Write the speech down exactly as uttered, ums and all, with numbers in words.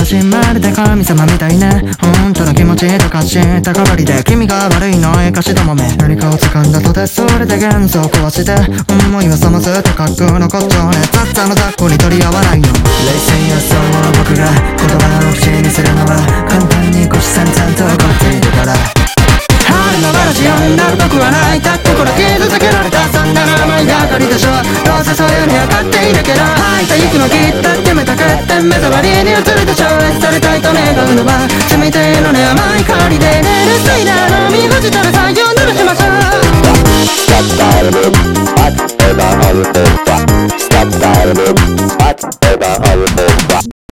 私まるで神様みたいね。本当の気持ちとか知ったかばりで君が悪いの生かしどもめ。何かを掴んだとてそれで幻想壊して思いを覚ますって格好の骨頂ね。雑々の雑魚に取り合わないの。冷静やそうな僕が言葉を口にするのは簡単に虎視眈々とこっちにいるから。春の嵐読んだる僕は泣いた。心傷つけられたそんな甘いがかりでしょ。どうせそういうに分かっているけど吐いた息の切った決めたくって目障りに映るでしょ。愛されたいと願うのは冷てえのね甘い香りでレールサイダー飲み干したらさよならしましょう。Stop by me, whatever all you think. Stop by me, whatever all you think.